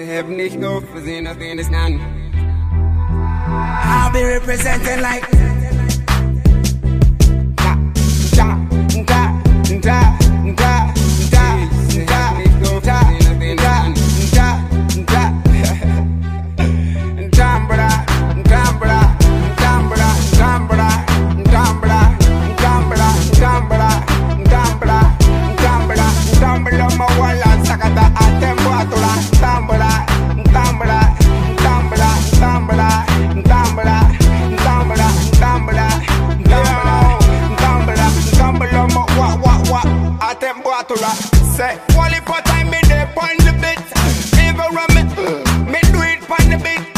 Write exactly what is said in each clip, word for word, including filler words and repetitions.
have nicht auf, wir sehen das in das Land. I'll be representing like Da, da, da, da, da, da, da, da, da, da, da. Dambra, dambra, dambra, dambra, dambra, dambra, dambra, dambra, dambra, dambra, mawala sakata atembo atura, dambra, dambra, dambra, dambra, dambra, dambra, dambra, dambra, dambra, dambra, mawa wa wa atembo atura. Say, wally for time me dey on the beat, even run me, me do it on the beat.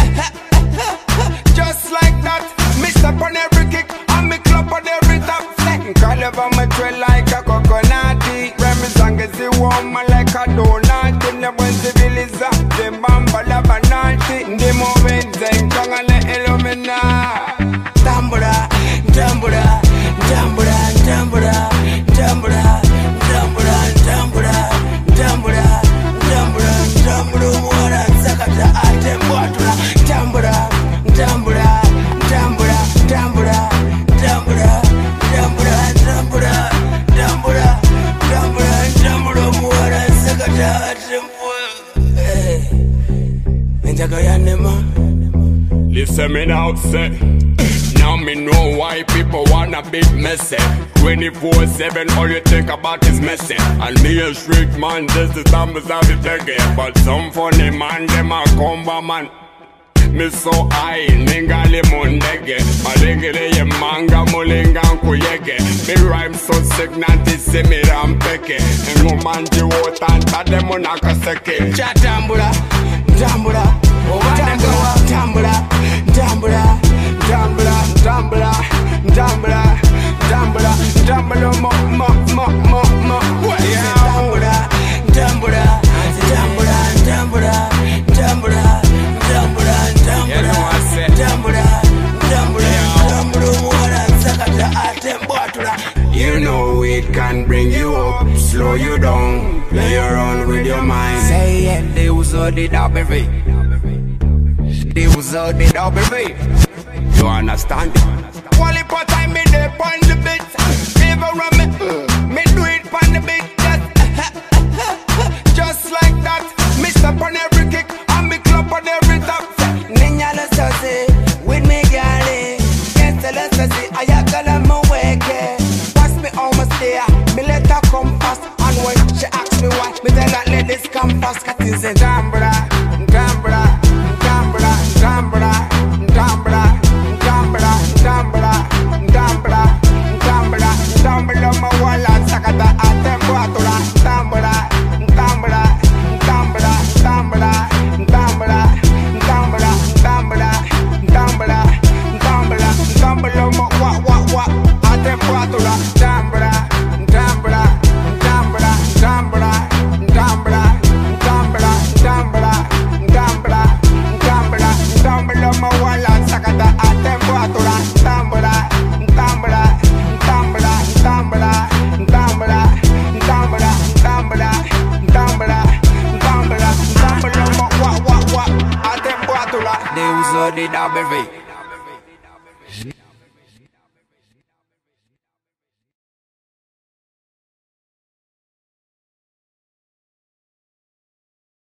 Just like that, me step on every kick and me clap on every tap. Call over my trail like a coconut. Remy song is the woman like a donut. In the one civiliza, the bamba la banati. The moment they come and let illumina. Tambura, tambura, tambura, tambura, tambura, tambura, tambura, tambura, tambura, tambura, mwana sakata atembotura. Tambura, tambura, tambura, tambura, tambura, tambura, tambura, tambura, tambura, tambura, mwana sakata atembotura. Hey, Njagoyanema. Listen me now, say. Now me know why people wanna be messy. twenty-four seven, all you think about is messy. And me a street man, just the time is have it again. But some funny man, them a combo man. Me so high, ningali mundege. Malingile ye manga mulinga nkuyege. Me rhyme so sick, nanti see me rampeke. Ngo manji wotanta demo nakaseke. Cha tambura, tambura, tambura, tambura, tambura, Dambra, dambra, dambra, dambra, dambra, mo, mo, mo, mo, mo. tambura, tambura, tambura, tambura, tambura, tambura, tambura, tambura, tambura, tambura, mwana sakata atembotura. You know it can bring you up, slow you down, play around with your mind. Say it, they was all the double V. They was all the double V. You understand? Wally for time me dey on the beat, even run me, me do it on the beat. Just, just like that, me step on every kick and me clap on every tap. Niña lo sosi, with me gali, este lo sosi, ayakala mo weke. Pass me almost there, me let her come fast, and when she ask me why, me tell her let this come fast. Cut in the Dambra, dambra, dambra, dambra, dambra. Dambra, dambra, dambra, dambra, dambra, mawala sakata atembotura. Dambra, dambra, dambra, dambra, dambra, dambra, dambra, dambra, dambra, dambra, mawa wa wa atembotura. Dambra, dambra, dambra, dambra, dambra, dambra, dambra, dambra, dambra, dambra, mawala sakata atembotura. Dambra, dambra, dambra, dambra, dambra, dambra, dambra, dambra, dambra, dambra, wa wa wa atembotura. They was all the double V.